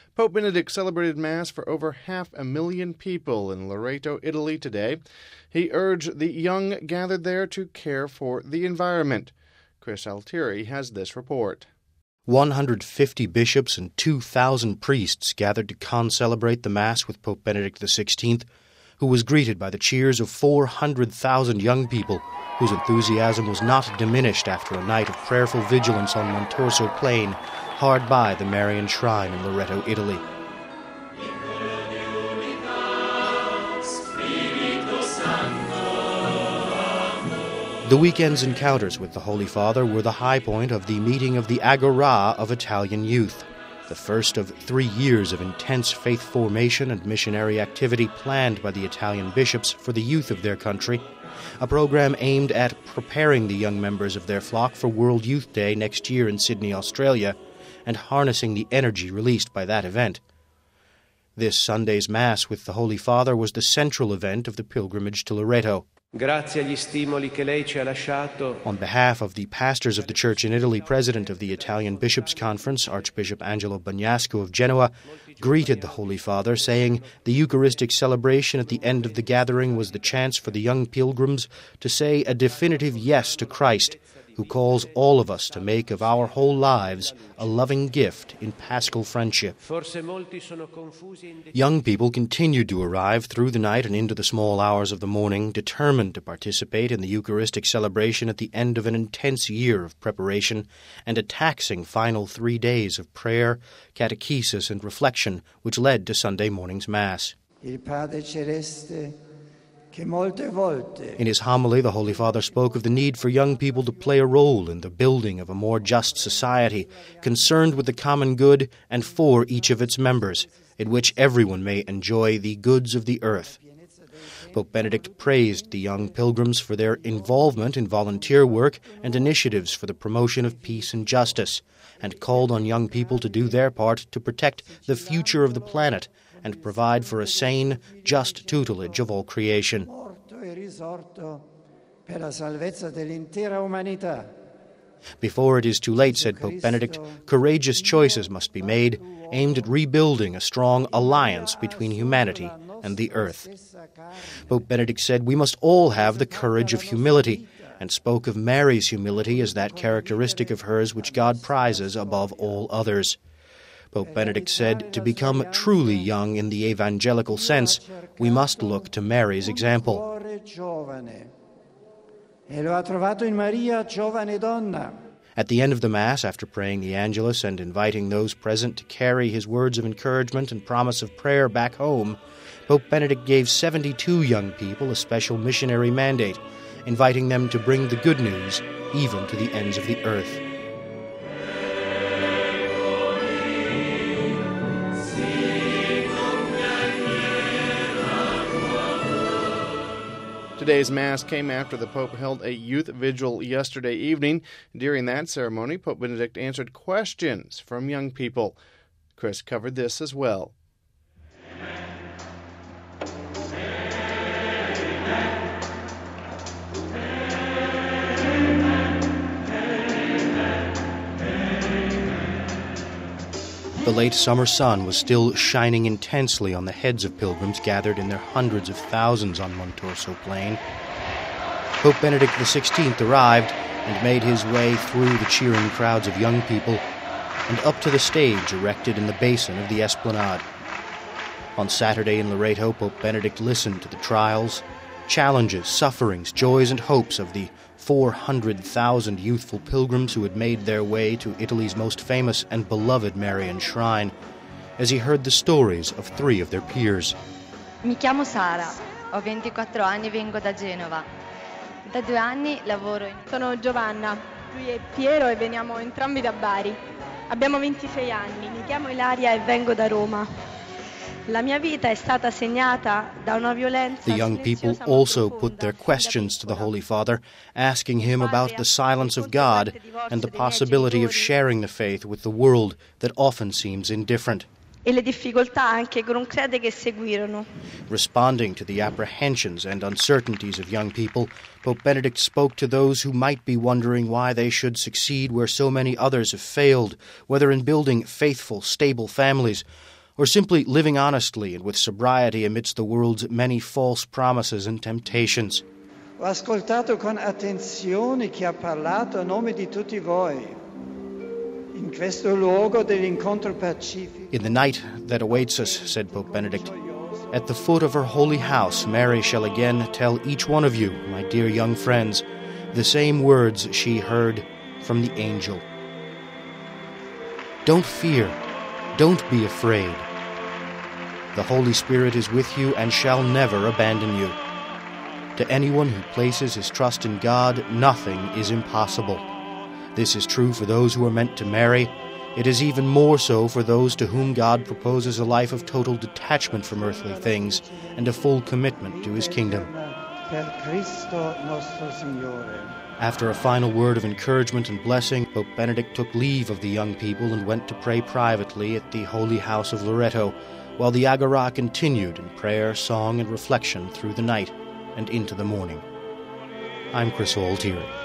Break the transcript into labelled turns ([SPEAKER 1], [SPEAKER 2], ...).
[SPEAKER 1] Pope Benedict celebrated Mass for over 500,000 people in Loreto, Italy today. He urged the young gathered there to care for the environment. Chris Altieri has this report.
[SPEAKER 2] 150 bishops and 2,000 priests gathered to concelebrate the Mass with Pope Benedict XVI, who was greeted by the cheers of 400,000 young people, whose enthusiasm was not diminished after a night of prayerful vigilance on Montorso Plain, hard by the Marian Shrine in Loreto, Italy. The weekend's encounters with the Holy Father were the high point of the meeting of the Agora of Italian youth, the first of 3 years of intense faith formation and missionary activity planned by the Italian bishops for the youth of their country, a program aimed at preparing the young members of their flock for World Youth Day next year in Sydney, Australia, and harnessing the energy released by that event. This Sunday's Mass with the Holy Father was the central event of the pilgrimage to Loreto. On behalf of the pastors of the Church in Italy, President of the Italian Bishops' Conference, Archbishop Angelo Bagnasco of Genoa, greeted the Holy Father, saying the Eucharistic celebration at the end of the gathering was the chance for the young pilgrims to say a definitive yes to Christ, who calls all of us to make of our whole lives a loving gift in paschal friendship. Young people continued to arrive through the night and into the small hours of the morning, determined to participate in the Eucharistic celebration at the end of an intense year of preparation and a taxing final 3 days of prayer, catechesis, and reflection, which led to Sunday morning's Mass. In his homily, the Holy Father spoke of the need for young people to play a role in the building of a more just society, concerned with the common good and for each of its members, in which everyone may enjoy the goods of the earth. Pope Benedict praised the young pilgrims for their involvement in volunteer work and initiatives for the promotion of peace and justice, and called on young people to do their part to protect the future of the planet and provide for a sane, just tutelage of all creation. Before it is too late, said Pope Benedict, courageous choices must be made, aimed at rebuilding a strong alliance between humanity and the earth. Pope Benedict said we must all have the courage of humility, and spoke of Mary's humility as that characteristic of hers which God prizes above all others. Pope Benedict said, to become truly young in the evangelical sense, we must look to Mary's example. At the end of the Mass, after praying the Angelus and inviting those present to carry his words of encouragement and promise of prayer back home, Pope Benedict gave 72 young people a special missionary mandate, inviting them to bring the good news even to the ends of the earth.
[SPEAKER 1] Today's Mass came after the Pope held a youth vigil yesterday evening. During that ceremony, Pope Benedict answered questions from young people. Chris covered this as well.
[SPEAKER 2] The late summer sun was still shining intensely on the heads of pilgrims gathered in their hundreds of thousands on Montorso Plain. Pope Benedict XVI arrived and made his way through the cheering crowds of young people and up to the stage erected in the basin of the Esplanade. On Saturday in Loreto, Pope Benedict listened to the trials, challenges, sufferings, joys, and hopes of the 400,000 youthful pilgrims who had made their way to Italy's most famous and beloved Marian shrine, as he heard the stories of 3 of their peers.
[SPEAKER 3] Mi chiamo Sara, ho 24 anni, vengo da Genova. Da 2 anni lavoro in...
[SPEAKER 4] Sono Giovanna, lui è Piero e veniamo entrambi da Bari. Abbiamo 26 anni, mi chiamo Ilaria e vengo da Roma. La mia vita è stata segnata da una violenza.
[SPEAKER 2] The young people also put their questions to the Holy Father, asking him about the silence of God and the possibility of sharing the faith with the world that often seems indifferent.
[SPEAKER 4] E le difficoltà anche concrete che seguirono.
[SPEAKER 2] Responding to the apprehensions and uncertainties of young people, Pope Benedict spoke to those who might be wondering why they should succeed where so many others have failed, whether in building faithful, stable families, or simply living honestly and with sobriety amidst the world's many false promises and temptations.
[SPEAKER 5] Ho ascoltato con attenzione chi ha parlato a nome di tutti voi. In questo luogo dell'incontro pacifico.
[SPEAKER 2] In the night that awaits us, said Pope Benedict, at the foot of her holy house, Mary shall again tell each one of you, my dear young friends, the same words she heard from the angel. Don't fear, don't be afraid. The Holy Spirit is with you and shall never abandon you. To anyone who places his trust in God, nothing is impossible. This is true for those who are meant to marry. It is even more so for those to whom God proposes a life of total detachment from earthly things and a full commitment to his kingdom. After a final word of encouragement and blessing, Pope Benedict took leave of the young people and went to pray privately at the Holy House of Loreto, while the Agora continued in prayer, song, and reflection through the night and into the morning. I'm Chris Altieri.